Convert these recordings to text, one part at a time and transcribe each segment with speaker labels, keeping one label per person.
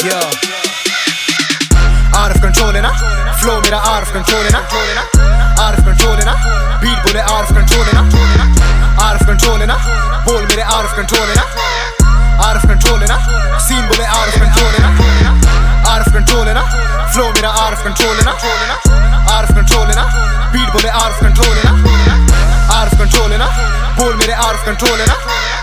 Speaker 1: Are of control है ना, flow मेरा आर ऑफ कंट्रोल है ना, आर ऑफ कंट्रोल है ना, बीट बोले आर ऑफ कंट्रोल है ना, आर ऑफ कंट्रोल है ना, बोल मेरे आर ऑफ कंट्रोल है ना, आर ऑफ कंट्रोल है ना, सीन बोले आर ऑफ कंट्रोल है ना, आर ऑफ कंट्रोल है ना, फ्लो मेरा आर ऑफ कंट्रोल है ना, आर ऑफ कंट्रोल है ना, बीट बोले आर ऑफ कंट्रोल है ना, आर ऑफ कंट्रोल है ना, बोल मेरे आर ऑफ कंट्रोल है ना,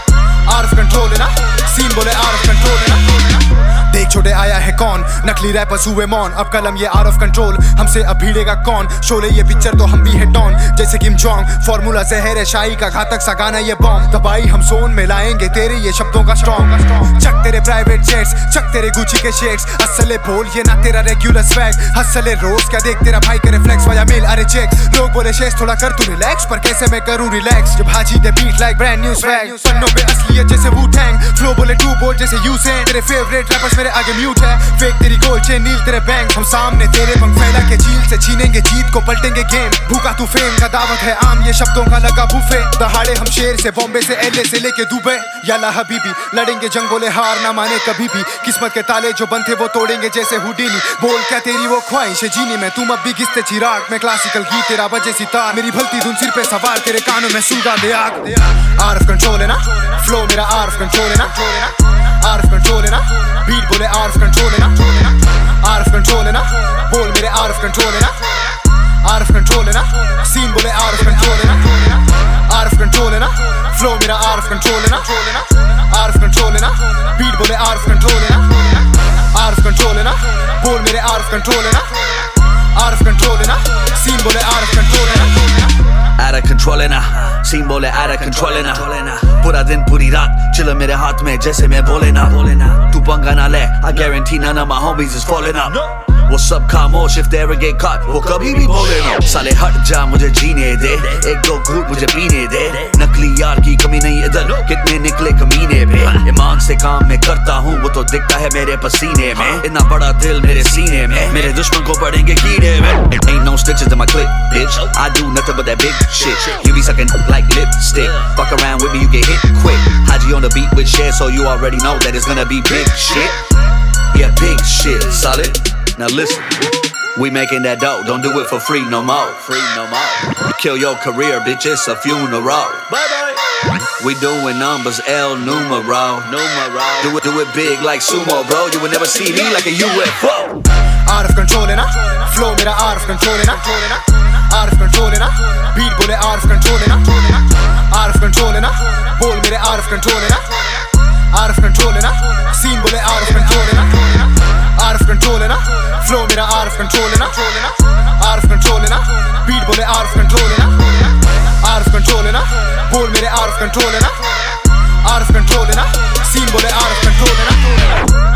Speaker 1: आर ऑफ कंट्रोल है ना, सीन बोले आर ऑफ कंट्रोल है ना। देख छोटे आया है कौन, नकली रैपर्स हुए मौन, अब कलम ये आर ऑफ कंट्रोल, हमसे अब भिड़ेगा कौन। शोले ये पिक्चर तो हम भी है डॉन, जैसे किम जोंग, फॉर्मूला जहर है शाही का, घातक सा गाना ये बॉम्ब। दबाई हम जोन में लाएंगे तेरे ये शब्दों का स्ट्रॉन्ग। चक तेरे प्राइवेट जेट्स, चक तेरे गुची के शेड्स, असले बोल ये ना तेरा रेगुलर स्वैग, हसले रोज क्या देख तेरा भाई करे फ्लेक्स वाया मेल अरे चेक्स। लोग बोले शेष थोड़ा कर तू रिलैक्स, पर कैसे मैं करूं रिलैक्स जब हाजी दे beat like brand new swag. पन्नों पे असलियत जैसे वू टैंग, फ्लो बोले टू बोल जैसे यूसेन, तेरे फेवरेट रैपर्स मेरे आगे म्यूट है, फेक तेरी गोल चेन नील तेरे बैंक, हम सामने तेरे पंख फैला के चील से छीनेंगे जीत को पलटेंगे गेम। भूखा तू फेम का दावत है आम, ये शब्दों का लगा बुफे, दहाड़े हम शेर से बॉम्बे से एलए से लेके दुबई। याला हबीबी लड़ेंगे जंग बोले हार ना माने कभी भी, किस्मत के ताले जो बंद थे वो तोड़ेंगे जैसे हुडीनी। बोल क्या तेरी वो ख्वाहिश है जीनी में, तुम अब भी घिसते चिराग, मैं क्लासिकल गीत तेरा बजे सितार, मेरी भलती धुन सिर पे सवार, तेरे कानों में सुलगा दे आग। आर ऑफ कंट्रोल है ना, फ्लो मेरा आर ऑफ कंट्रोल है ना, आर ऑफ कंट्रोल है ना, बीट बोले आर ऑफ कंट्रोल है ना, आर ऑफ कंट्रोल है ना, बोल मेरे आर ऑफ कंट्रोल है ना, आर ऑफ कंट्रोल है ना, सीन बोले आर ऑफ कंट्रोल है ना, आर ऑफ कंट्रोल है ना, फ्लो मेरा आर ऑफ कंट्रोल है ना, आर ऑफ कंट्रोल है ना, बीट बोले आर ऑफ कंट्रोल है ना, आर ऑफ कंट्रोल है ना, बोल मेरे आर ऑफ कंट्रोल है ना, आर ऑफ कंट्रोल है ना, सीन बोले आर ऑफ कंट्रोल है ना।
Speaker 2: Out of control है ना, सीन बोले out of control है ना, पूरा दिन पूरी रात चिल मेरे हाथ में जैसे मैं बोले ना, तू पंगा ना ले, I guarantee none of my homies is falling up। वो सब खामोश if they ever get caught, वो कभी भी बोले ना। साले हट जा मुझे जीने दे, एक दो घूंट मुझे पीने दे, नकली यार की कमी नहीं इधर, कितने निकले कमीने पे। ईमान से काम मैं करता हूँ वो तो दिखता है मेरे पसीने में, इतना बड़ा दिल मेरे सीने में, मेरे दुश्मन को पड़ेंगे कीड़े में। Ain't no stitches in my clip, bitch, I do nothing but that big shit, you be sucking like lipstick, fuck around with me you get hit quick, Haji on the beat with shit so you already know that it's gonna be big shit, yeah big shit, solid. Now listen, we making that dough, don't do it for free no more, kill your career bitch, it's a funeral, bye bye. We doing numbers El numero, do it big like sumo bro, you will never see me like a UFO.
Speaker 1: Out of control है ना, flow मेरा are of control है ना, are of control है ना, beat बोले are of control है ना, आर ऑफ कंट्रोल है ना, बोल मेरे आर ऑफ कंट्रोल है ना, आर ऑफ कंट्रोल है ना, सीन बोले आर ऑफ कंट्रोल है ना, आर ऑफ कंट्रोल है ना, फ्लो मेरा आर ऑफ कंट्रोल है ना, आर ऑफ कंट्रोल है ना, बीट बोले आर ऑफ कंट्रोल है ना, आर ऑफ कंट्रोल है ना, बोल मेरे आर ऑफ कंट्रोल है ना, आर ऑफ कंट्रोल है ना, सीन बोले आर ऑफ कंट्रोल है ना।